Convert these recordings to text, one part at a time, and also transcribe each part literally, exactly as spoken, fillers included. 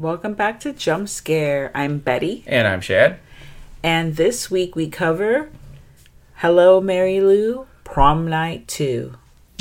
Welcome back to Jump Scare. I'm Betty. And I'm Shad. And this week we cover Hello, Mary Lou, Prom Night two.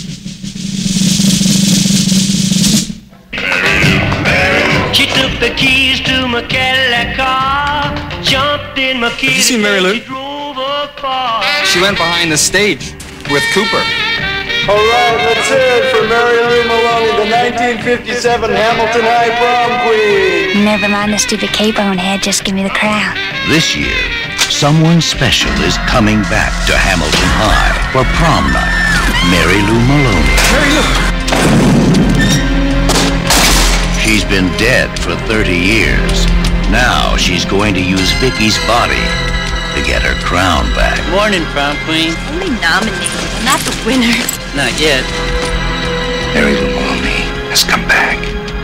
She took the keys to my Cadillac car, jumped in my kitty. Have you seen Mary Lou? She drove up far. She went behind the stage with Cooper. All right, let's hear it for Mary Lou Maloney, the nineteen fifty-seven Hamilton High Prom Queen. Never mind the stupid cape on head, just give me the crown. This year, someone special is coming back to Hamilton High for prom night. Mary Lou Maloney. Mary Lou! She's been dead for thirty years. Now she's going to use Vicky's body to get her crown back. Morning, prom queen. Only nominated, not the winner. Not yet. Mary Lou Maloney has come back.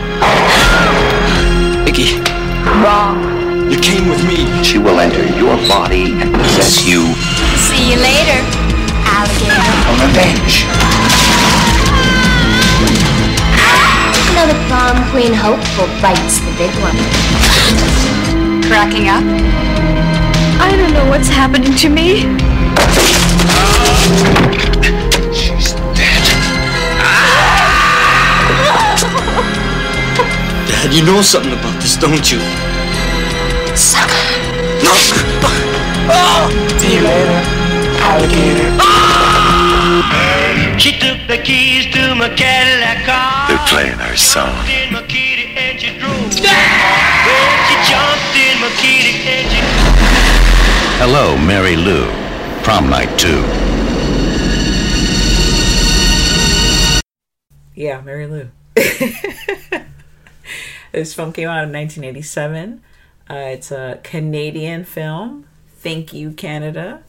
Vicky, Wrong. you came with me. She will enter your body and possess you See you later, alligator. for revenge. Another prom queen hopeful bites the big one. Cracking up? I don't know what's happening to me. She's dead. Dad, you know something about this, don't you? Sucker. No! See you later, alligator. She took the keys to my Cadillac car. They're playing our song. Jumped in my kitty and she drove. Well, she jumped in my kitty and she... Hello, Mary Lou. Prom night two. Yeah, Mary Lou. This film came out in nineteen eighty-seven. Uh, it's a Canadian film. Thank you, Canada.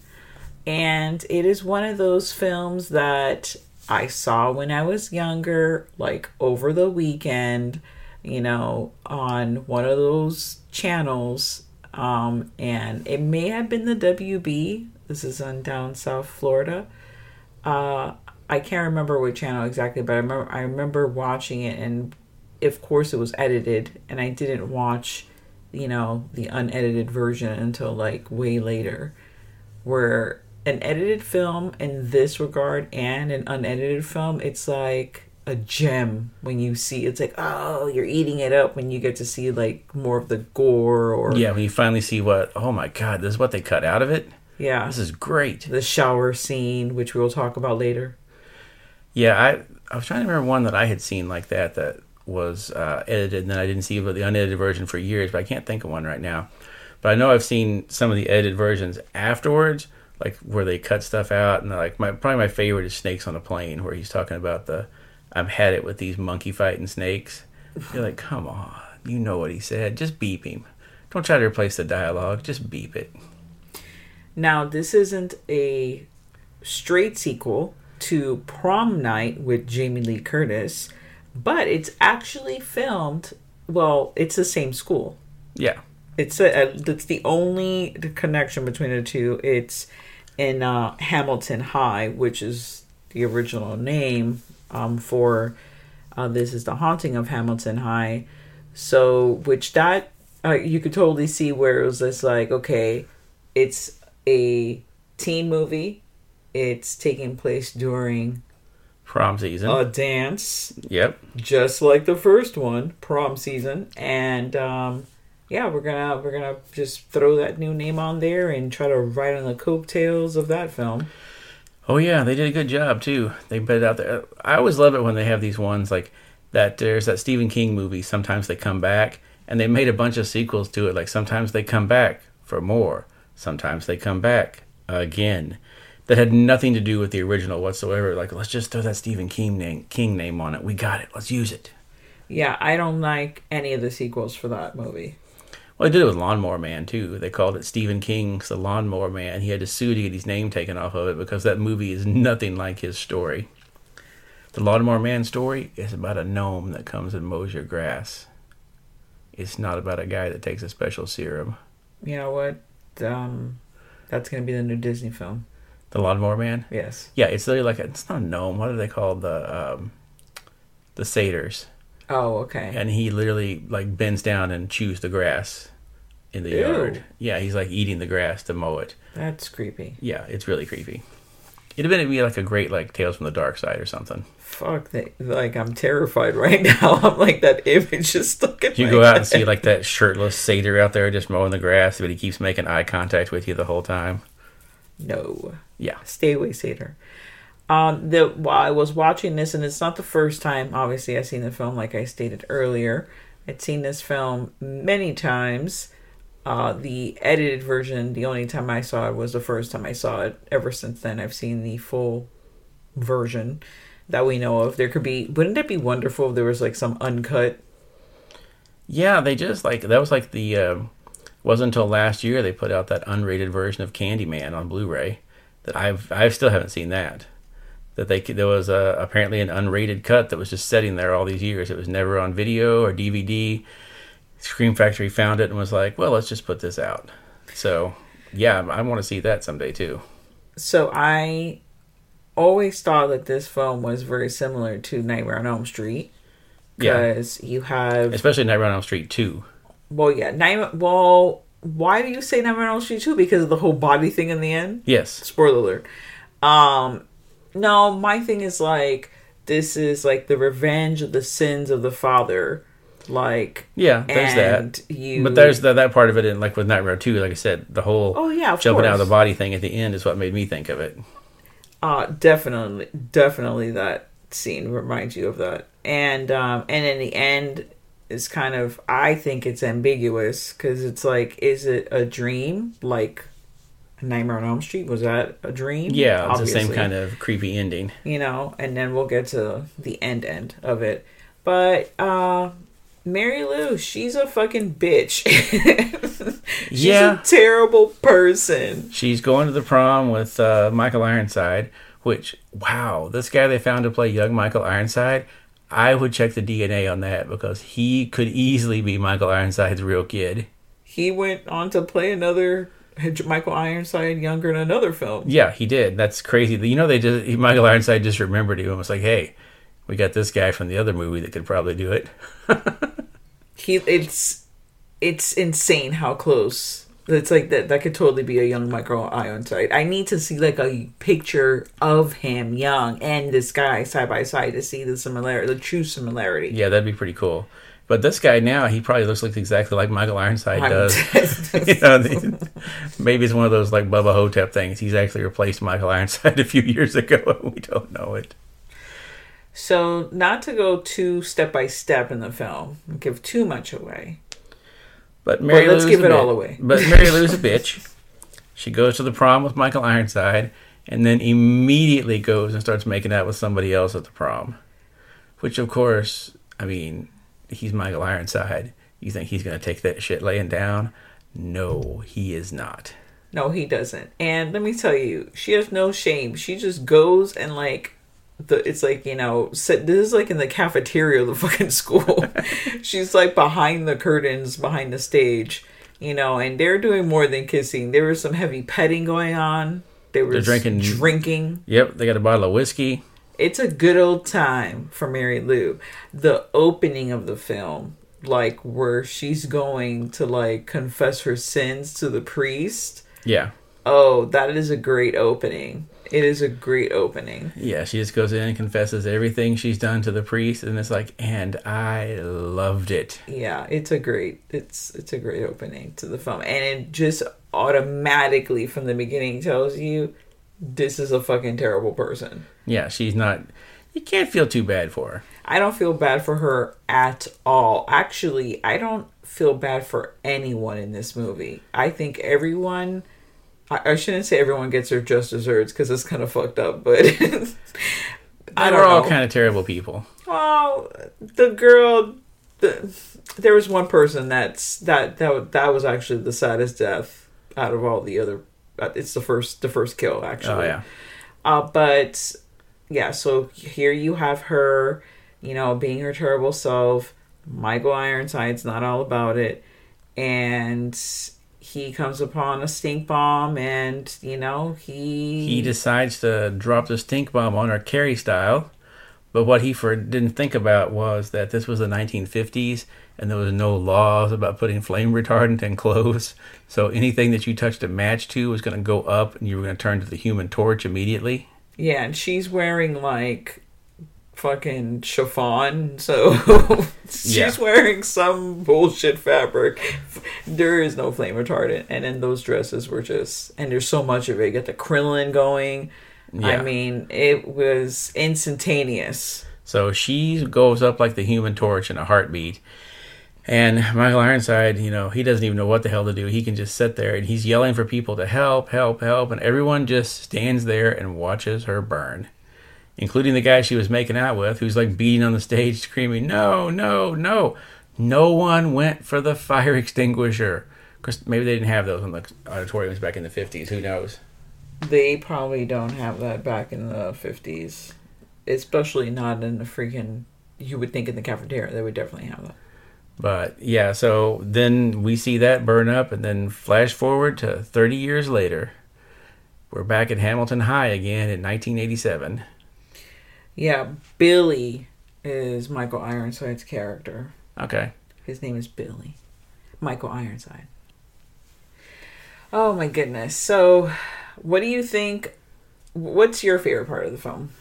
And it is one of those films that I saw when I was younger, like over the weekend, you know, on one of those channels. Um, and it may have been the W B. This is on down South Florida. Uh, I can't remember what channel exactly, but I remember I remember watching it, and of course it was edited, and I didn't watch, you know, the unedited version until like way later, where an edited film in this regard and an unedited film, it's like a gem when you see. It's like, oh, you're eating it up when you get to see like more of the gore, or Yeah, when you finally see what, oh my God, this is what they cut out of it? yeah, This is great. the shower scene, which we'll talk about later. Yeah, I I was trying to remember one that I had seen like that that was uh, edited, and then I didn't see the unedited version for years, but I can't think of one right now. But I know I've seen some of the edited versions afterwards, like where they cut stuff out, and like my probably my favorite is Snakes on a Plane, where he's talking about the I've had it with these monkey fighting snakes. You're like, come on, you know what he said. Just beep him. Don't try to replace the dialogue. Just beep it. Now, this isn't a straight sequel to Prom Night with Jamie Lee Curtis, but it's actually filmed. Well, it's the same school. Yeah. It's a, it's the only connection between the two. It's in uh, Hamilton High, which is the original name um, for uh, this is the Haunting of Hamilton High. So, which that uh, you could totally see where it was just like, okay, it's a teen movie. It's taking place during Prom season. a dance, Yep. just like the first one, prom season, and um, yeah, we're gonna we're gonna just throw that new name on there and try to ride on the coattails of that film. Oh yeah, they did a good job too. They put it out there. I always love it when they have these ones like that. There's that Stephen King movie. Sometimes they come back, and they made a bunch of sequels to it. Like sometimes they come back for more. Sometimes they come back again. That had nothing to do with the original whatsoever. Like, let's just throw that Stephen King name, King name on it. We got it. Let's use it. Yeah, I don't like any of the sequels for that movie. Well, they did it with Lawnmower Man, too. They called it Stephen King's The Lawnmower Man. He had to sue to get his name taken off of it because that movie is nothing like his story. The Lawnmower Man story is about a gnome that comes and mows your grass. It's not about a guy that takes a special serum. You know what? Um, that's gonna be the new Disney film. The Lawnmower Man? Yes. Yeah, it's literally like a, it's not a gnome. What are they called? The um, the satyrs. Oh, okay. And he literally like bends down and chews the grass in the Ew. yard. Yeah, he's like eating the grass to mow it. That's creepy. Yeah, it's really creepy. It'd have been be like a great like Tales from the Dark Side or something. Fuck, they, like I'm terrified right now. I'm like that image is stuck in You my go out head. and see like that shirtless satyr out there just mowing the grass, but he keeps making eye contact with you the whole time. No. Yeah. Stay away, satyr. Um, the while I was watching this, and it's not the first time. Obviously, I've seen the film, like I stated earlier. I'd seen this film many times. Uh, the edited version, the only time I saw it was the first time I saw it. Ever since then, I've seen the full version that we know of. There could be, wouldn't it be wonderful if there was like some uncut? Yeah, they just like that was like the um, wasn't until last year they put out that unrated version of Candyman on Blu-ray. That I've I still haven't seen that. That they there was a, apparently an unrated cut that was just sitting there all these years. It was never on video or D V D. Scream Factory found it and was like, well, let's just put this out. So, yeah, I want to see that someday, too. So, I always thought that this film was very similar to Nightmare on Elm Street. Because yeah. you have... Especially Nightmare on Elm Street two. Well, yeah. Nightmare, well, why do you say Nightmare on Elm Street two? Because of the whole body thing in the end? Yes. Spoiler alert. Um, no, my thing is like, this is like the revenge of the sins of the father. Like, yeah, there's that. You... But there's the, that part of it in, like, with Nightmare two, like I said, the whole oh, yeah, of jumping course. out of the body thing at the end is what made me think of it. Uh, definitely, definitely that scene reminds you of that. And, um, and in the end, is kind of, I think it's ambiguous, because it's like, is it a dream? Like, Nightmare on Elm Street, was that a dream? Yeah, it's Obviously. the same kind of creepy ending. You know, and then we'll get to the end end of it. But, uh... Mary Lou, she's a fucking bitch. She's yeah. a terrible person. She's going to the prom with uh, Michael Ironside, which, wow, this guy they found to play young Michael Ironside, I would check the D N A on that because he could easily be Michael Ironside's real kid. He went on to play another Michael Ironside younger in another film. Yeah, he did. That's crazy. You know, they just Michael Ironside just remembered him and was like, hey, we got this guy from the other movie that could probably do it. he, it's, it's insane how close. It's like that. That could totally be a young Michael Ironside. I need to see like a picture of him young and this guy side by side to see the similarity, the true similarity. Yeah, that'd be pretty cool. But this guy now, he probably looks like exactly like Michael Ironside does. You know, maybe it's one of those like Bubba Hotep things. He's actually replaced Michael Ironside a few years ago, and we don't know it. So, not to go too step by step in the film, give too much away. But Mary well, let's Lou's give a it bit. all away. But Mary Lou's a bitch. She goes to the prom with Michael Ironside, and then immediately goes and starts making out with somebody else at the prom. Which, of course, I mean, he's Michael Ironside. You think he's going to take that shit laying down? No, he is not. No, he doesn't. And let me tell you, she has no shame. She just goes and like, the it's like, you know, sit, this is like in the cafeteria of the fucking school. She's like behind the curtains, behind the stage, you know, and they're doing more than kissing. There was some heavy petting going on. They were drinking. drinking. Yep, they got a bottle of whiskey. It's a good old time for Mary Lou. The opening of the film, like where she's going to like confess her sins to the priest. Yeah. Oh, that is a great opening. It is a great opening. Yeah, she just goes in and confesses everything she's done to the priest, and it's like, and I loved it. Yeah, it's a great, it's it's a great opening to the film, and it just automatically from the beginning tells you this is a fucking terrible person. Yeah, she's not. You can't feel too bad for her. I don't feel bad for her at all. Actually, I don't feel bad for anyone in this movie. I think everyone. I shouldn't say everyone gets their just desserts because it's kind of fucked up, but I don't We're all know. kind of terrible people. Oh, the girl, the, there was one person that's that that that was actually the saddest death out of all the other. It's the first the first kill actually. Oh yeah. Uh, but yeah, so here you have her, you know, being her terrible self. Michael Ironside's not all about it, and he comes upon a stink bomb, and you know he he decides to drop the stink bomb on her Carrie style, But what he for, didn't think about was that this was the nineteen fifties and there was no laws about putting flame retardant in clothes. So anything that you touched a match to was going to go up and you were going to turn to the Human Torch immediately. Yeah, and she's wearing like fucking chiffon, so she's Yeah. wearing some bullshit fabric. There is no flame retardant, and then those dresses were just, and there's so much of it. You got the crinoline going. Yeah. I mean, it was instantaneous. So she goes up like the Human Torch in a heartbeat. And Michael Ironside, you know, he doesn't even know what the hell to do. He can just sit there and he's yelling for people to help, help, help. And everyone just stands there and watches her burn, including the guy she was making out with, who's like beating on the stage, screaming, no, no, no. No one went for the fire extinguisher. Of course, maybe they didn't have those in the auditoriums back in the fifties. Who knows? They probably don't have that back in the fifties. Especially not in the freaking, you would think in the cafeteria, they would definitely have that. But yeah, so then we see that burn up, and then flash forward to thirty years later. We're back at Hamilton High again in nineteen eighty-seven. Yeah, Billy is Michael Ironside's character. Okay. His name is Billy. Michael Ironside. Oh my goodness. So, what do you think? What's your favorite part of the film?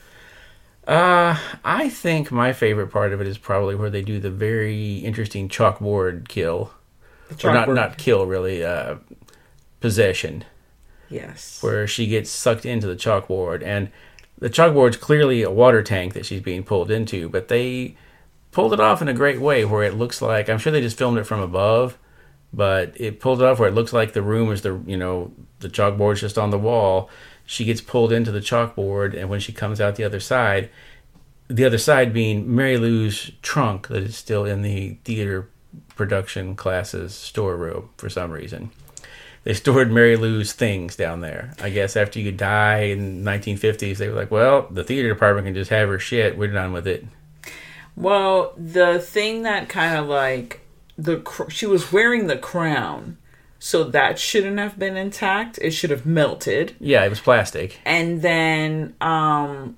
Uh, I think my favorite part of it is probably where they do the very interesting chalkboard kill. The Or not, chalkboard. not kill, really, uh, possession. Yes. Where she gets sucked into the chalkboard. And the chalkboard's clearly a water tank that she's being pulled into, but they pulled it off in a great way where it looks like, I'm sure they just filmed it from above, but it pulled it off where it looks like the room is the, you know, the chalkboard's just on the wall. She gets pulled into the chalkboard, and when she comes out the other side, the other side being Mary Lou's trunk that is still in the theater production class's storeroom for some reason. They stored Mary Lou's things down there. I guess after you die in the nineteen fifties, they were like, well, the theater department can just have her shit. We're done with it. Well, the thing that kind of like, the cr- she was wearing the crown, so that shouldn't have been intact. It should have melted. Yeah, it was plastic. And then um,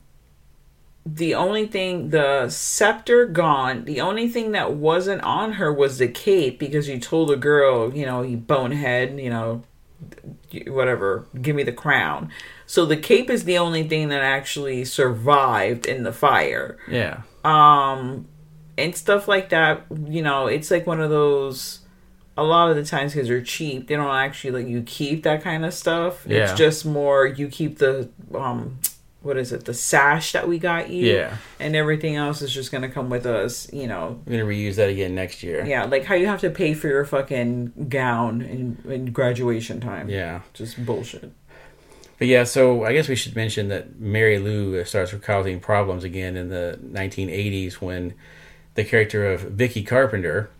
the only thing, the scepter gone. The only thing that wasn't on her was the cape, because you told the girl, you know, you bonehead, you know, whatever, give me the crown. So the cape is the only thing that actually survived in the fire. Yeah. Um, and stuff like that, you know, it's like one of those, a lot of the times, because they're cheap, they don't actually let you keep that kind of stuff. Yeah. It's just more, you keep the, um, what is it, the sash that we got you. Yeah. And everything else is just going to come with us, you know. We're going to reuse that again next year. Yeah, like how you have to pay for your fucking gown in, in graduation time. Yeah. Just bullshit. But yeah, so I guess we should mention that Mary Lou starts causing problems again in the nineteen eighties when the character of Vicky Carpenter,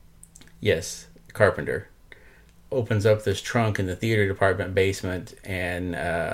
yes, Carpenter, opens up this trunk in the theater department basement and uh,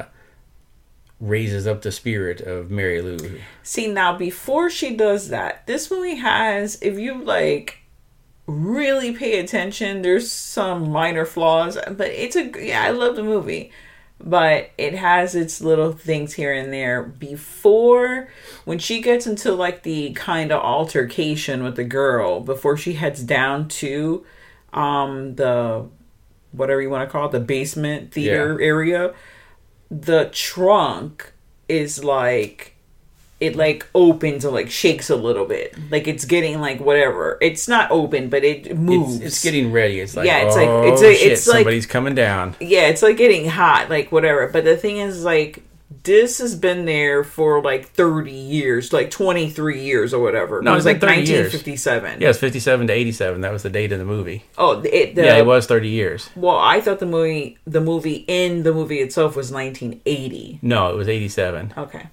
raises up the spirit of Mary Lou. See, now before she does that, this movie has, if you like really pay attention, there's some minor flaws, but it's a, yeah, I love the movie. But it has its little things here and there. Before, when she gets into like the kind of altercation with the girl, before she heads down to um, the, whatever you want to call it, the basement theater Yeah. area, the trunk is like, it like opens or like shakes a little bit. Like it's getting like whatever. It's not open, but it moves. It's, it's getting ready. It's like, Yeah, it's oh like- it's a- shit, it's like- somebody's coming down. Yeah, it's like getting hot, like whatever. But the thing is, like, this has been there for like thirty years, like twenty-three years or whatever. No, it was it's like been thirty years. nineteen fifty-seven. Yeah, it's fifty-seven to eighty-seven. That was the date of the movie. Oh, it, the, yeah, it was thirty years. Well, I thought the movie, the movie in the movie itself was nineteen eighty. No, it was eighty-seven. Okay,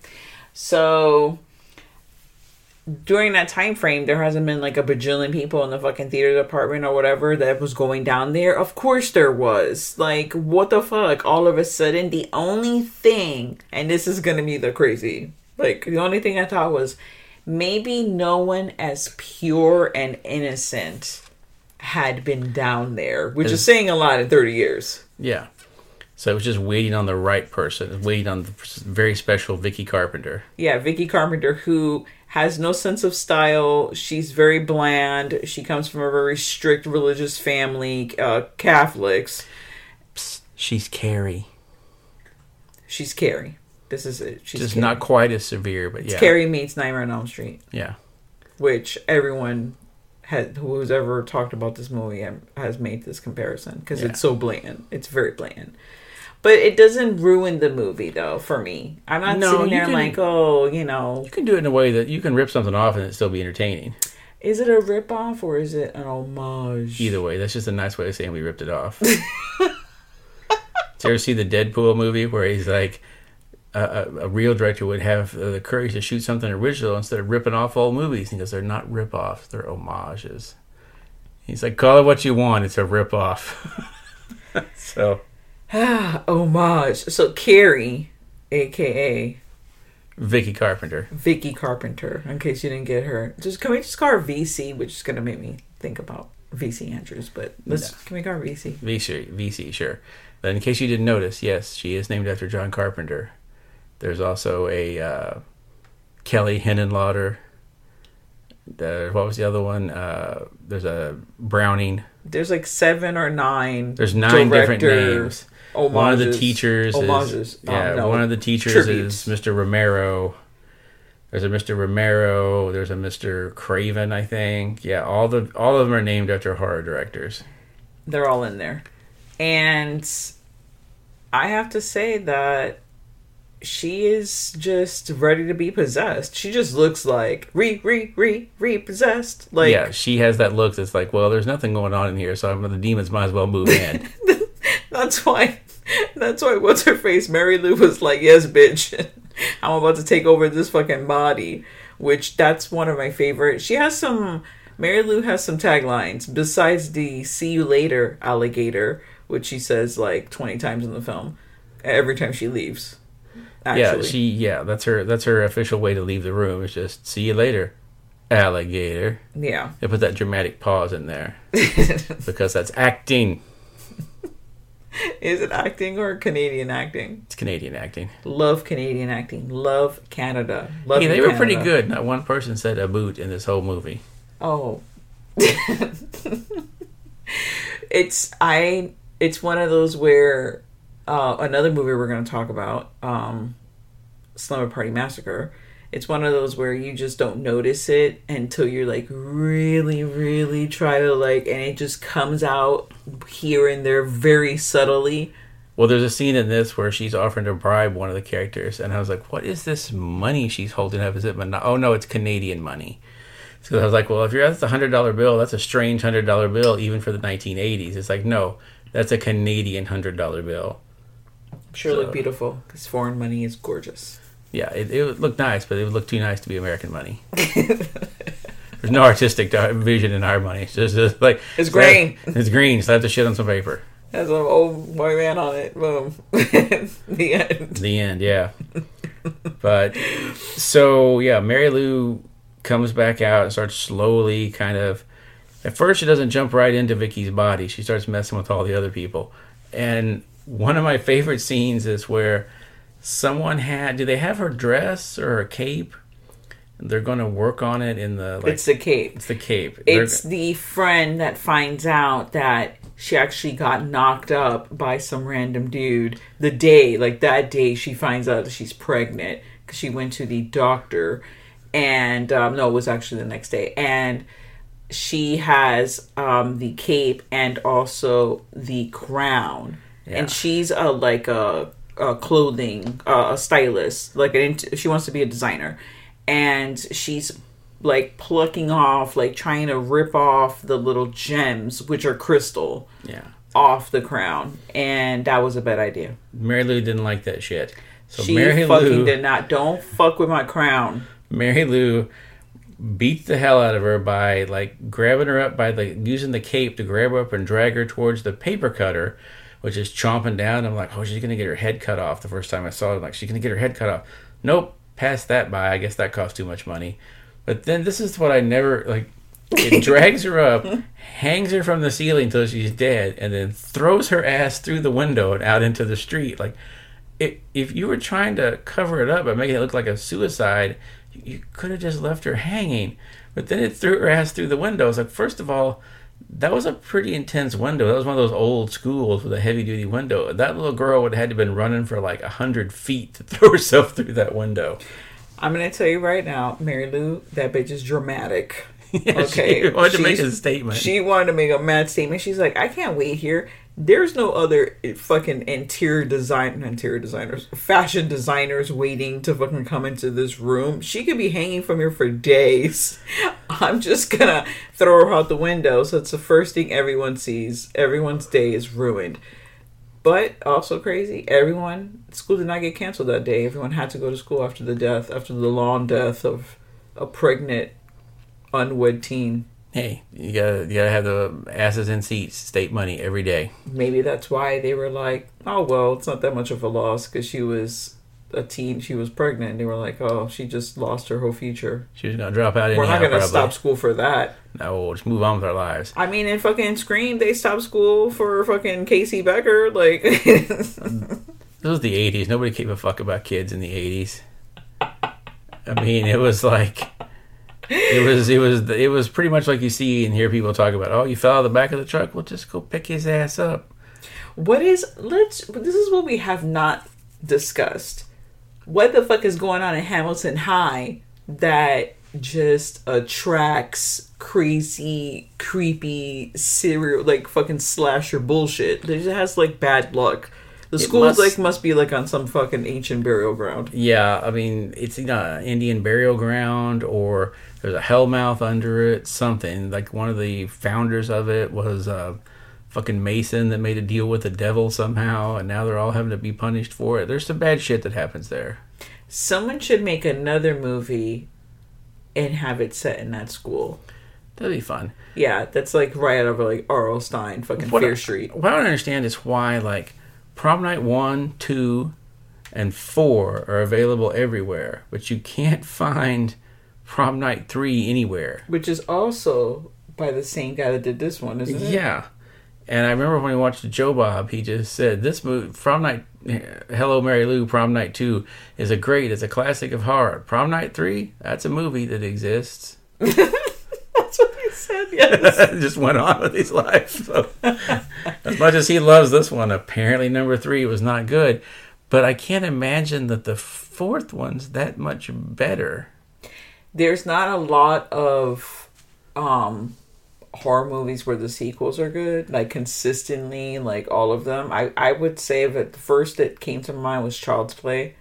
so during that time frame, there hasn't been like a bajillion people in the fucking theater department or whatever that was going down there. Of course there was. Like, what the fuck? All of a sudden, the only thing, and this is gonna be the crazy, like, the only thing I thought was maybe no one as pure and innocent had been down there, which is saying a lot in thirty years. Yeah. So it was just waiting on the right person, waiting on the very special Vicky Carpenter. Yeah, Vicky Carpenter, who has no sense of style. She's very bland. She comes from a very strict religious family, uh, Catholics. Psst, she's Carrie. She's Carrie. This is it. She's just Carrie. not quite as severe, but It's yeah. Carrie meets Nightmare on Elm Street. Yeah. Which everyone had, who's ever talked about this movie has made this comparison because Yeah. it's so blatant. It's very blatant. But it doesn't ruin the movie, though, for me. I'm not No, sitting you there can- like, oh, you know. You can do it in a way that you can rip something off and it still be entertaining. Is it a ripoff or is it an homage? Either way, that's just a nice way of saying we ripped it off. Did you ever see the Deadpool movie where he's like, a, a, a real director would have uh, the courage to shoot something original instead of ripping off old movies? He goes, they're not rip-offs, they're homages. He's like, call it what you want, it's a rip-off. So... Ah, homage. So Carrie, a k a. Vicky Carpenter. Vicky Carpenter, in case you didn't get her. Just Can we just call her V C, which is going to make me think about V C Andrews, but let's No. can we call her V C? V C, V C, sure. But in case you didn't notice, yes, she is named after John Carpenter. There's also a uh, Kelly Henenlotter. The, what was the other one? Uh, there's a Browning. There's like seven or nine. There's nine different directors, names. One of the homages- teachers homages. is Um, yeah. no, one of the teachers tributes. is Mister Romero. There's a Mister Romero. There's a Mister Craven, I think. Yeah, all the all of them are named after horror directors. They're all in there, and I have to say that she is just ready to be possessed. She just looks like re re re repossessed. Like Yeah, she has that look that's like, well, there's nothing going on in here, so I'm, the demons might as well move in. That's why. That's why. What's her face? Mary Lou was like, "Yes, bitch, I'm about to take over this fucking body." Which that's one of my favorite. She has some. Mary Lou has some taglines besides the "See you later, alligator," which she says like twenty times in the film. Every time she leaves. Actually. Yeah, she yeah, that's her that's her official way to leave the room. It's just see you later, alligator. Yeah. They put that dramatic pause in there because that's acting. Is it acting or Canadian acting? It's Canadian acting. Love Canadian acting. Love Canada. Love Hey, they you, were Canada. pretty good. Not one person said a boot in this whole movie. Oh. it's I it's one of those where uh, another movie we're going to talk about, um, Slumber Party Massacre. It's one of those where you just don't notice it until you're like really, really try to like, and it just comes out here and there very subtly. Well, there's a scene in this where she's offering to bribe one of the characters, and I was like, what is this money she's holding up? Is it mon- Oh, no, it's Canadian money. So I was like, well, if you're that's a one hundred dollar bill, that's a strange one hundred dollar bill, even for the nineteen eighties. It's like, no, that's a Canadian one hundred dollar bill. I'm sure So- it looked beautiful because foreign money is gorgeous. Yeah, it, it would look nice, but it would look too nice to be American money. There's no artistic vision in our money. It's just, just like... It's green. It's green. Slap the shit on some paper. Has an old white man on it. Boom. The end. The end, yeah. But, so, yeah, Mary Lou comes back out and starts slowly kind of... At first, she doesn't jump right into Vicky's body. She starts messing with all the other people. And one of my favorite scenes is where someone had... Do they have her dress or her cape? They're going to work on it in the... Like, it's the cape. It's the cape. They're- It's the friend that finds out that she actually got knocked up by some random dude the day, like that day she finds out that she's pregnant because she went to the doctor and, um, no, it was actually the next day. And she has um, the cape and also the crown. Yeah. And she's a, like a, a clothing, uh, a stylist. Like an, she wants to be a designer. And she's like plucking off, like trying to rip off the little gems, which are crystal, Yeah. off the crown. And that was a bad idea. Mary Lou didn't like that shit. So she Mary fucking Lou, did not. Don't fuck with my crown. Mary Lou beat the hell out of her by like grabbing her up by the using the cape to grab her up and drag her towards the paper cutter, which is chomping down. I'm like, oh, she's gonna get her head cut off. The first time I saw it, I'm like, she's gonna get her head cut off. Nope, passed that by. I guess that cost too much money. But then this is what I never like. It drags her up, hangs her from the ceiling until she's dead, and then throws her ass through the window and out into the street. Like, it, if you were trying to cover it up by making it look like a suicide, you, you could have just left her hanging. But then it threw her ass through the window. It's like, first of all, that was a pretty intense window. That was one of those old schools with a heavy-duty window. That little girl would have had to have been running for like one hundred feet to throw herself through that window. I'm going to tell you right now, Mary Lou, that bitch is dramatic. Yeah, okay. She wanted to She's- make a statement. She wanted to make a mad statement. She's like, I can't wait here. There's no other fucking interior design, interior designers, fashion designers waiting to fucking come into this room. She could be hanging from here for days. I'm just gonna throw her out the window. So it's the first thing everyone sees. Everyone's day is ruined. But also crazy, everyone, school did not get canceled that day. Everyone had to go to school after the death, after the long death of a pregnant, unwed teen. Hey, you gotta you gotta have the asses in seats, state money every day. Maybe that's why they were like, oh, well, it's not that much of a loss because she was a teen, she was pregnant. They were like, oh, she just lost her whole future. She was gonna drop out anyhow. We're not going to probably. stop school for that. No, we'll just move on with our lives. I mean, in fucking Scream, they stopped school for fucking Casey Becker. Like, This was the eighties. Nobody gave a fuck about kids in the eighties. I mean, it was like... It was it was it was pretty much like you see and hear people talk about. Oh, you fell out of the back of the truck. Well, just go pick his ass up. what is, let's, this is what we have not discussed. What the fuck is going on in Hamilton High that just attracts crazy, creepy, serial, like fucking slasher bullshit? It just has like bad luck. The school must- like must be like on some fucking ancient burial ground. Yeah, I mean, it's you know, Indian burial ground or there's a hellmouth under it. Something like one of the founders of it was a fucking Mason that made a deal with the devil somehow, and now they're all having to be punished for it. There's some bad shit that happens there. Someone should make another movie and have it set in that school. That'd be fun. Yeah, that's like right out of like R L. Stein, fucking What Fear I, Street. What I don't understand is why like Prom Night one, two, and four are available everywhere, but you can't find Prom Night three anywhere. Which is also by the same guy that did this one, isn't it? Yeah. And I remember when we watched Joe Bob, he just said, this movie, Prom Night, Hello Mary Lou, Prom Night two, is a great, it's a classic of horror. Prom Night three, that's a movie that exists. That's what he said, yes. Just went on with his life. So, as much as he loves this one, apparently number three was not good. But I can't imagine that the fourth one's that much better. There's not a lot of um, horror movies where the sequels are good, like consistently, like all of them. I, I would say that the first that came to mind was Child's Play.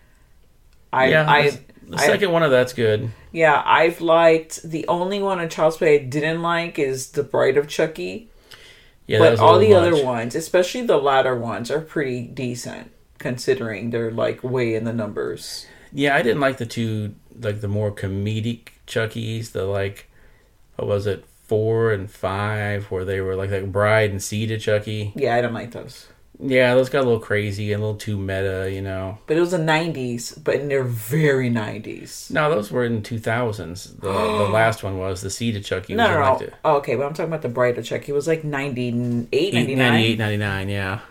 I, yeah, I, the, the second I, one of that's good. Yeah, I've liked, the only one in Child's Play I didn't like is The Bride of Chucky. Yeah, that but was a all the little much. other ones, especially the latter ones, are pretty decent considering they're like way in the numbers. Yeah, I didn't like the two, like the more comedic Chuckies, the like, what was it, four and five, where they were like like Bride and Seed of Chucky. Yeah, I don't like those. Yeah, those got a little crazy and a little too meta, you know. But it was the nineties, but they're very nineties. No, those were in two thousands. The the last one was the Seed of Chucky. No, was no, in, no. like the, Oh, okay, but I'm talking about the Bride of Chucky. It was like ninety-eight, ninety-nine. ninety-eight, ninety-nine, yeah.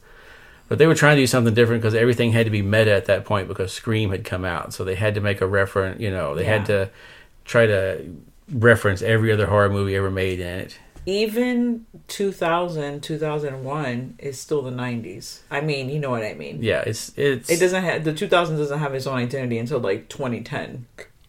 But they were trying to do something different because everything had to be meta at that point because Scream had come out. So they had to make a reference, you know, they Yeah. had to try to reference every other horror movie ever made in it. Even two thousand, two thousand one is still the nineties. I mean, you know what I mean. Yeah, it's it's It doesn't have, the two thousands doesn't have its own identity until like twenty ten.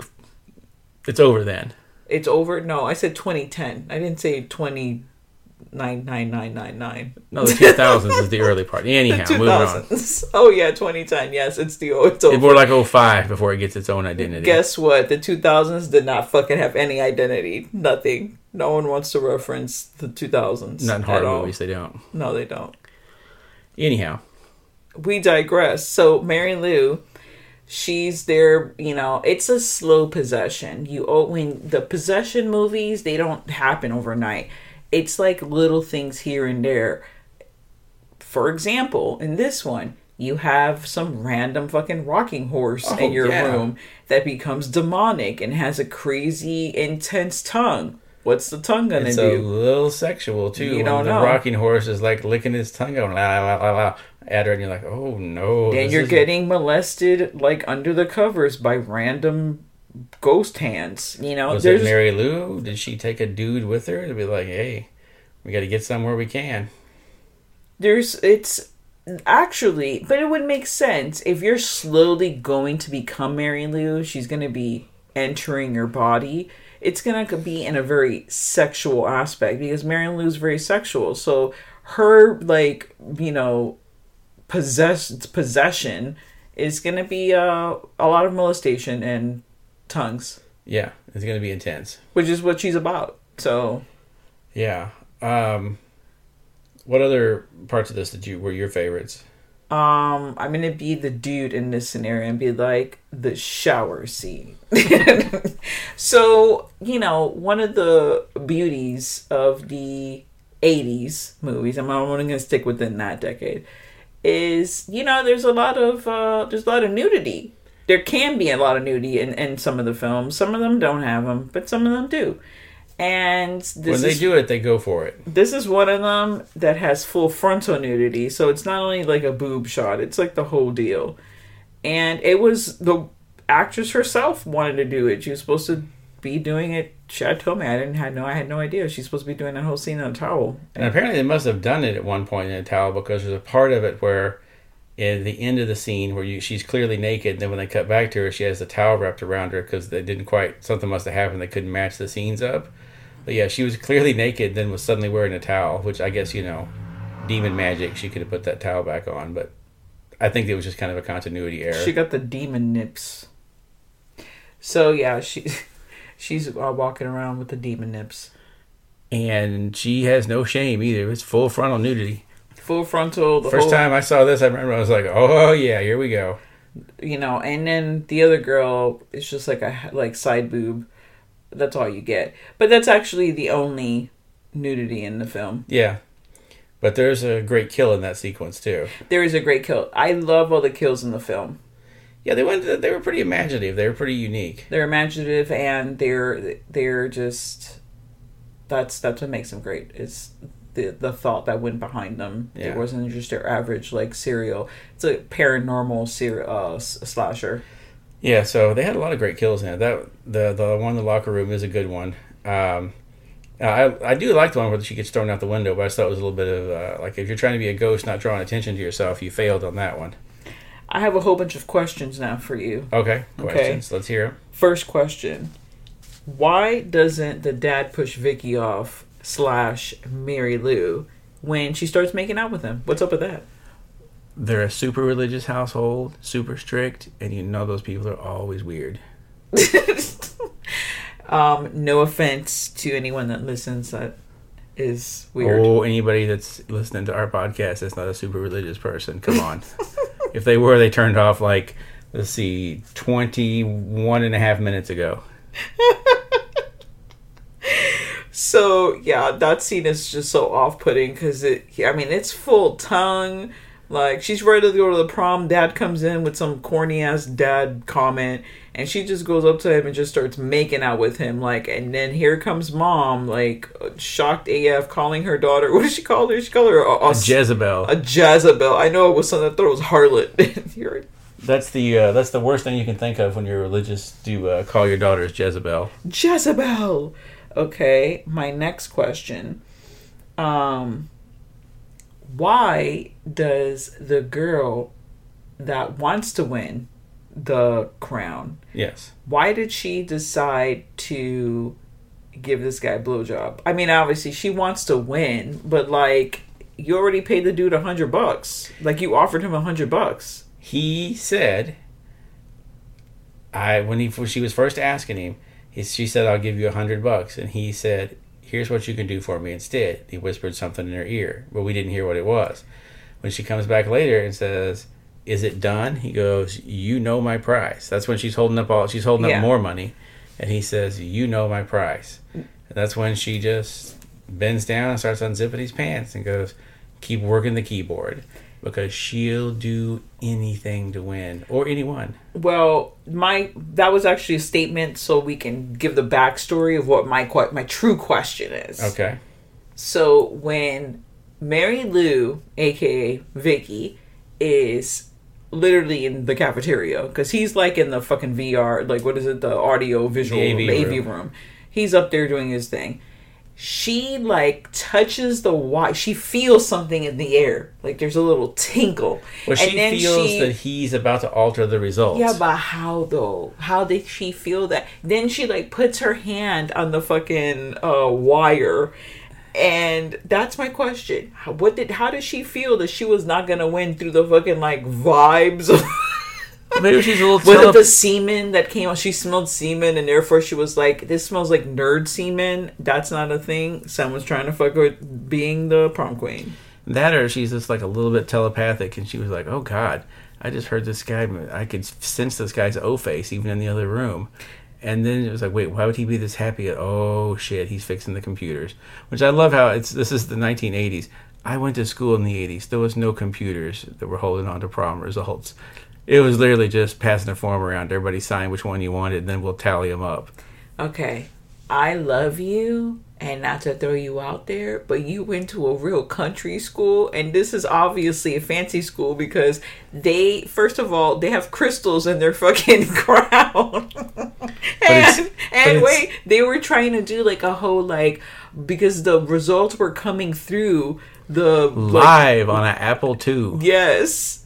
it's over then. It's over? No, I said twenty ten. I didn't say twenty nine nine nine nine nine. No, the two thousands is the early part. Anyhow, moving on. Oh yeah, twenty ten. Yes, it's the it's over. It's more like oh five before it gets its own identity. Guess what? The two thousands did not fucking have any identity. Nothing. No one wants to reference the two thousands. Not in horror movies, they don't. No, they don't. Anyhow. We digress. So Mary Lou, she's there, you know, it's a slow possession. You oh, when the possession movies, they don't happen overnight. It's like little things here and there. For example, in this one, you have some random fucking rocking horse Oh, in your yeah. room that becomes demonic and has a crazy, intense tongue. What's the tongue gonna It's do? a little sexual too. You when don't the know. rocking horse is like licking his tongue going la la la la at her, and you're like, oh no. Then this you're is- getting molested like under the covers by random ghost hands. You know, Was there's it Mary Lou? Did she take a dude with her to be like, hey, we got to get somewhere we can? there's it's actually, but it would make sense if you're slowly going to become Mary Lou. She's going to be entering your body. It's going to be in a very sexual aspect because Mary Lou's very sexual. So her, like, you know, possess possession is going to be uh, a lot of molestation and tongues. Yeah, it's going to be intense. Which is what she's about. So, yeah. Um, what other parts of this did you were your favorites? Um, I'm gonna be the dude in this scenario and be like the shower scene. So, you know, one of the beauties of the eighties movies, I'm only gonna stick within that decade, is, you know, there's a lot of uh, there's a lot of nudity. There can be a lot of nudity in, in some of the films. Some of them don't have them, but some of them do. And this when they is, do it, they go for it. This is one of them that has full frontal nudity. So it's not only like a boob shot, it's like the whole deal. And it was the actress herself wanted to do it. She was supposed to be doing it. She had told me. I didn't had no I had no idea. She's supposed to be doing that whole scene in a towel. And apparently they must have done it at one point in a towel, because there's a part of it where in the end of the scene where you she's clearly naked, and then when they cut back to her, she has the towel wrapped around her because they didn't quite, something must have happened. They couldn't match the scenes up. But yeah, she was clearly naked, then was suddenly wearing a towel, which I guess, you know, demon magic, she could have put that towel back on. But I think it was just kind of a continuity error. She got the demon nips. So yeah, she she's uh, walking around with the demon nips. And she has no shame either. It's full frontal nudity. Full frontal. The First whole, time I saw this, I remember I was like, oh yeah, here we go. You know, and then the other girl is just like a like side boob. That's all you get. But that's actually the only nudity in the film. Yeah. But there's a great kill in that sequence too. There is a great kill. I love all the kills in the film. Yeah, they went. They were pretty imaginative. They were pretty unique. They're imaginative, and they're they're just that's that's what makes them great. It's the the thought that went behind them. Yeah. It wasn't just their average like serial. It's a paranormal serial uh, slasher. Yeah, so they had a lot of great kills in it. That the the one in the locker room is a good one. Um, I I do like the one where she gets thrown out the window, but I thought it was a little bit of uh, like, if you're trying to be a ghost, not drawing attention to yourself, you failed on that one. I have a whole bunch of questions now for you. Okay, questions. Okay. Let's hear them. First question: why doesn't the dad push Vicky off slash Mary Lou when she starts making out with him? What's up with that? They're a super religious household, super strict, and you know those people are always weird. um, no offense to anyone that listens that is weird. Oh, anybody that's listening to our podcast that's not a super religious person, come on. If they were, they turned off like, let's see, twenty-one and a half minutes ago. So, yeah, that scene is just so off-putting because, it. I mean, it's full tongue. Like, she's ready to go to the prom. Dad comes in with some corny-ass dad comment, and she just goes up to him and just starts making out with him. Like, and then here comes mom, like, shocked A F, calling her daughter. What did she call her? She called her a, a, a Jezebel. A Jezebel. I know it was something. I thought it was harlot. You're, that's the uh, that's the worst thing you can think of when you're religious, to uh, call your daughters Jezebel. Jezebel. Okay, my next question. Um... Why does the girl that wants to win the crown, yes, why did she decide to give this guy a blowjob? I mean, obviously she wants to win, but like, you already paid the dude a hundred bucks. Like, you offered him a hundred bucks. He said, I when he when she was first asking him, he, she said, "I'll give you a hundred bucks," and he said, "Here's what you can do for me instead." He whispered something in her ear, but we didn't hear what it was. When she comes back later and says, "Is it done?" He goes, "You know my price." That's when she's holding up all, she's holding yeah. up more money. And he says, "You know my price." And that's when she just bends down and starts unzipping his pants and goes, "Keep working the keyboard." Because she'll do anything to win, or anyone. Well, my that was actually a statement, so we can give the backstory of what my my true question is. Okay. So when Mary Lou, aka Vicky, is literally in the cafeteria, because he's like in the fucking V R, like what is it, the audio visual, the A V, the A V room. room. He's up there doing his thing. She like touches the wire. She feels something in the air, like there's a little tinkle. Well, she and then feels she, that he's about to alter the results. yeah, but how though? How did she feel that? Then she like puts her hand on the fucking uh, wire. And that's my question. How, what did? How did she feel that she was not gonna win through the fucking like vibes? Maybe she's a little. Was tele- it the semen that came out? She smelled semen, and therefore she was like, "This smells like nerd semen." That's not a thing. Someone's trying to fuck with being the prom queen. That, or she's just like a little bit telepathic, and she was like, "Oh God, I just heard this guy. I could sense this guy's O face even in the other room." And then it was like, wait, why would he be this happy? Oh shit, he's fixing the computers. Which I love how it's. This is the nineteen eighties. I went to school in the eighties. There was no computers that were holding on to prom results. It was literally just passing a form around. Everybody sign which one you wanted, and then we'll tally them up. Okay, I love you, and not to throw you out there, but you went to a real country school, and this is obviously a fancy school because they, first of all, they have crystals in their fucking crown. and and wait, they were trying to do like a whole like, because the results were coming through the live like, on an Apple two. Yes.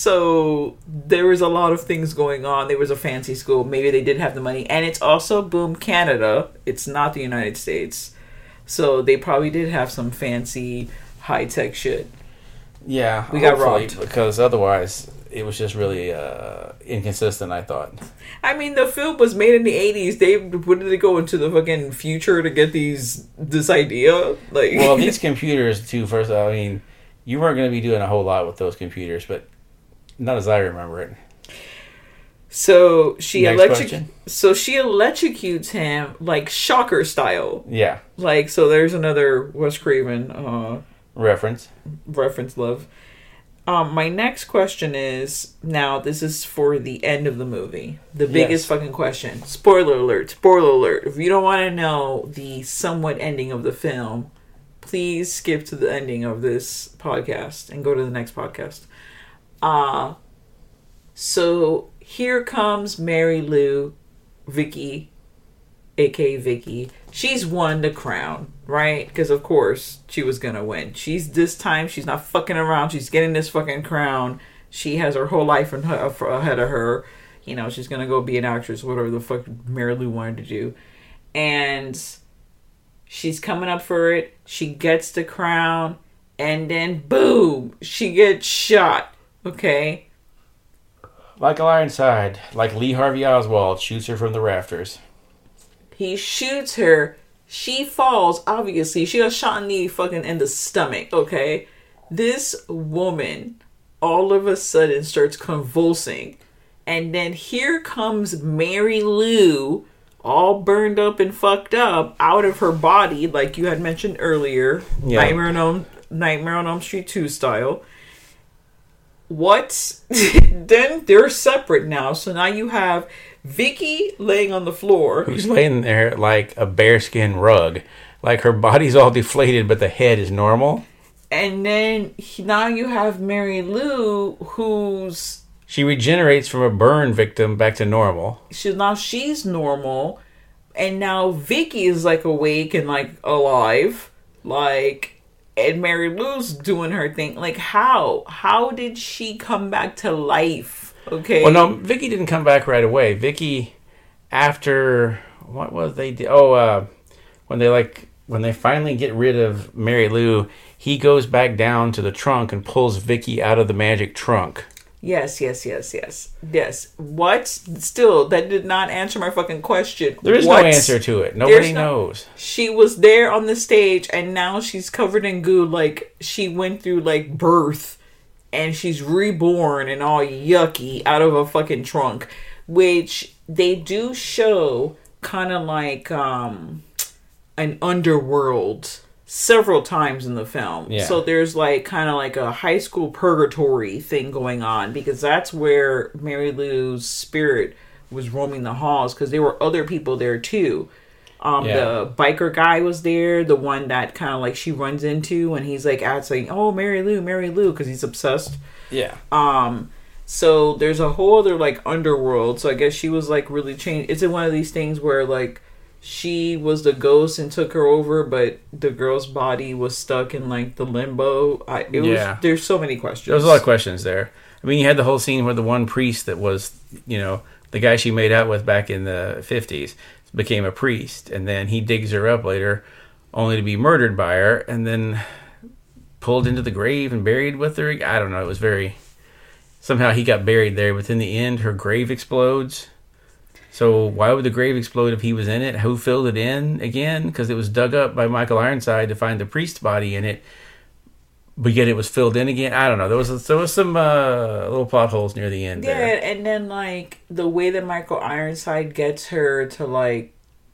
So there was a lot of things going on. There was a fancy school. Maybe they did have the money. And it's also, boom, Canada. It's not the United States. So they probably did have some fancy high-tech shit. Yeah. We got robbed. Because otherwise, it was just really uh, inconsistent, I thought. I mean, the film was made in the eighties. They, what did they go into the fucking future to get these this idea? Like, well, these computers, too, first of all, I mean, you weren't going to be doing a whole lot with those computers, but not as I remember it. So she Next electric. question. So she electrocutes him like Shocker style. Yeah. Like, so there's another Wes Craven uh, reference. Reference, love. Um, my next question is, now this is for the end of the movie. The biggest Yes. fucking question. Spoiler alert. Spoiler alert. If you don't want to know the somewhat ending of the film, please skip to the ending of this podcast and go to the next podcast. Uh, so here comes Mary Lou, Vicky, aka Vicky. She's won the crown, right? Because of course she was gonna win. She's this time. She's not fucking around. She's getting this fucking crown. She has her whole life in her, ahead of her. You know, she's gonna go be an actress, whatever the fuck Mary Lou wanted to do, and she's coming up for it. She gets the crown, and then boom, she gets shot. Okay. Michael Ironside, like Lee Harvey Oswald, shoots her from the rafters. He shoots her. She falls, obviously. She got shot in the fucking in the stomach, okay? This woman all of a sudden starts convulsing. And then here comes Mary Lou, all burned up and fucked up, out of her body, like you had mentioned earlier. Yeah. Nightmare on Elm, Nightmare on Elm Street two style. What? Then they're separate now. So now you have Vicky laying on the floor. Who's laying there like a bearskin rug. Like her body's all deflated, but the head is normal. And then he, now you have Mary Lou, who's... She regenerates from a burn victim back to normal. She, now she's normal. And now Vicky is like awake and like alive. Like... And Mary Lou's doing her thing. Like, how? How did she come back to life? Okay. Well, no, Vicky didn't come back right away. Vicky, after... What was they... Did? Oh, uh, when they, like... When they finally get rid of Mary Lou, he goes back down to the trunk and pulls Vicky out of the magic trunk. Yes, yes, yes, yes. Yes. What? Still, that did not answer my fucking question. There is what? no answer to it. Nobody no, knows. She was there on the stage, and now she's covered in goo, like she went through, like, birth, and she's reborn and all yucky out of a fucking trunk, which they do show kind of like um, an underworld several times in the film. Yeah. So there's like kind of like a high school purgatory thing going on, because that's where Mary Lou's spirit was roaming the halls, because there were other people there too. Um, Yeah. The biker guy was there, the one that kind of like she runs into, and he's like out saying, "Oh, Mary Lou, Mary Lou," because he's obsessed. Yeah. Um, So there's a whole other like underworld. So I guess she was like really changed. It's in one of these things where like she was the ghost and took her over, but the girl's body was stuck in like the limbo. I, it Yeah. was, there's so many questions. There was a lot of questions there. I mean, you had the whole scene where the one priest that was, you know, the guy she made out with back in the fifties became a priest, and then he digs her up later only to be murdered by her and then pulled into the grave and buried with her. I don't know. It was very... Somehow he got buried there, but in the end, her grave explodes. So why would the grave explode if he was in it? Who filled it in again? Because it was dug up by Michael Ironside to find the priest's body in it, but yet it was filled in again. I don't know. There was there was some uh, little plot holes near the end. Yeah, there. and then like the way that Michael Ironside gets her to like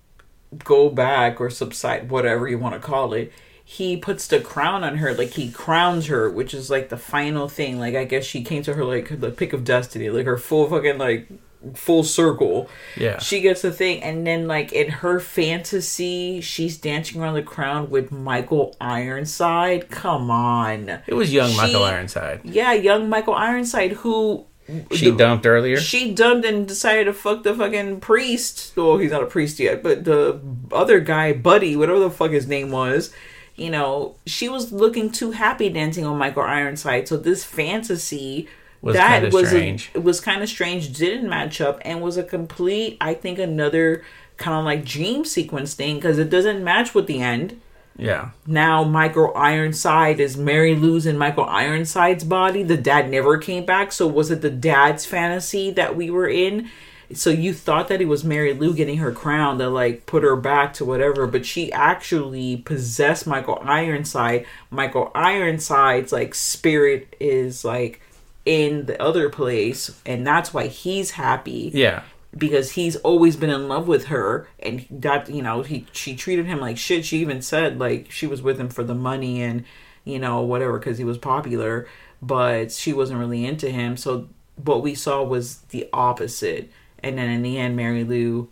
go back or subside, whatever you want to call it. He puts the crown on her, like he crowns her, which is like the final thing. Like I guess she came to her like the pick of destiny, like her full fucking like full circle. Yeah. She gets the thing, and then like in her fantasy, she's dancing around the crown with Michael Ironside. Come on. It was young She- Michael Ironside. Yeah, young Michael Ironside, who She dumped earlier. She dumped and decided to fuck the fucking priest. Well, he's not a priest yet, but the other guy, Buddy, whatever the fuck his name was. You know, she was looking too happy dancing on Michael Ironside. So this fantasy Was that kinda was strange. A, it was kind of strange, didn't match up, and was a complete, I think, another kind of like dream sequence thing because it doesn't match with the end. Yeah. Now Michael Ironside is Mary Lou's in Michael Ironside's body. The dad never came back, so was it the dad's fantasy that we were in? So you thought that it was Mary Lou getting her crown that like put her back to whatever, but she actually possessed Michael Ironside. Michael Ironside's like spirit is like in the other place, and that's why he's happy. Yeah. Because he's always been in love with her, and that, you know, he she treated him like shit. She even said like she was with him for the money and, you know, whatever, because he was popular, but she wasn't really into him. So what we saw was the opposite. And then in the end, Mary Lou,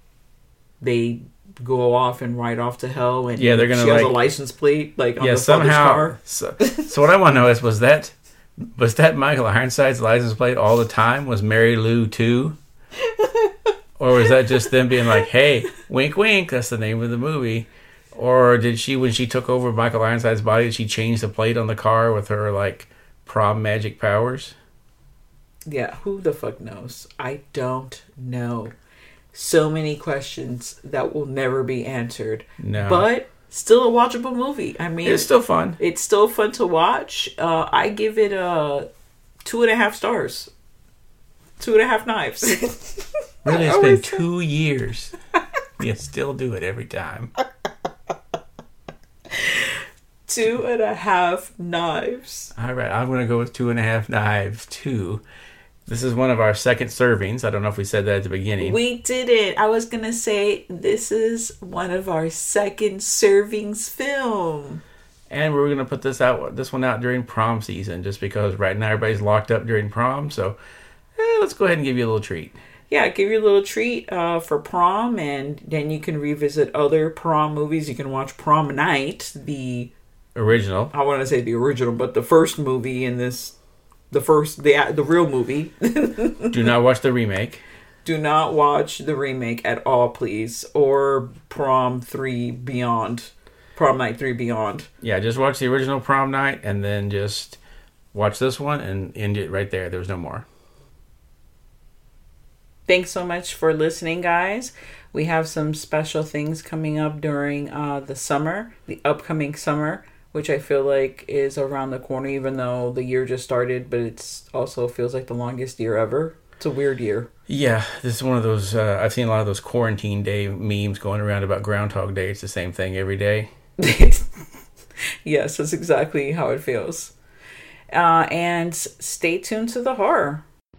they go off and ride off to hell, and Yeah, they're gonna, she has like- a license plate like on Yeah, the father's somehow. car. So, so what I want to know is, was that was that Michael Ironside's license plate all the time? Was Mary Lou too? Or was that just them being like, hey, wink, wink, that's the name of the movie? Or did she, when she took over Michael Ironside's body, did she change the plate on the car with her, like, prom magic powers? Yeah, who the fuck knows? I don't know. So many questions that will never be answered. No. But still a watchable movie. I mean, It's still fun. It's still fun to watch. Uh, I give it a two and a half stars. Two and a half knives. Really, it's I been always- two years. You still do it every time. Two and a half knives. All right, I'm going to go with two and a half knives, too. This is one of our second servings. I don't know if we said that at the beginning. We did it. I was going to say this is one of our second servings film. And we're going to put this out, this one out during prom season, just because right now everybody's locked up during prom. So eh, let's go ahead and give you a little treat. Yeah, give you a little treat uh, for prom, and then you can revisit other prom movies. You can watch Prom Night, the Original. I want to say the original, but the first movie in this, the first, the the real movie. Do not watch the remake. Do not watch the remake at all, please, or Prom three Beyond, Prom Night three Beyond. Yeah, just watch the original Prom Night, and then just watch this one and end it right there. There's no more. Thanks so much for listening, guys. We have some special things coming up during uh, the summer, the upcoming summer, which I feel like is around the corner, even though the year just started, but it's also feels like the longest year ever. It's a weird year. Yeah, this is one of those, uh, I've seen a lot of those quarantine day memes going around about Groundhog Day. It's the same thing every day. Yes, that's exactly how it feels. Uh, and stay tuned to the horror.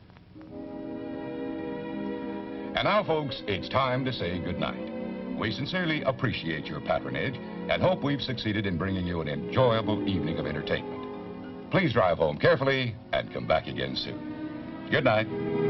And now, folks, it's time to say goodnight. We sincerely appreciate your patronage and hope we've succeeded in bringing you an enjoyable evening of entertainment. Please drive home carefully and come back again soon. Good night.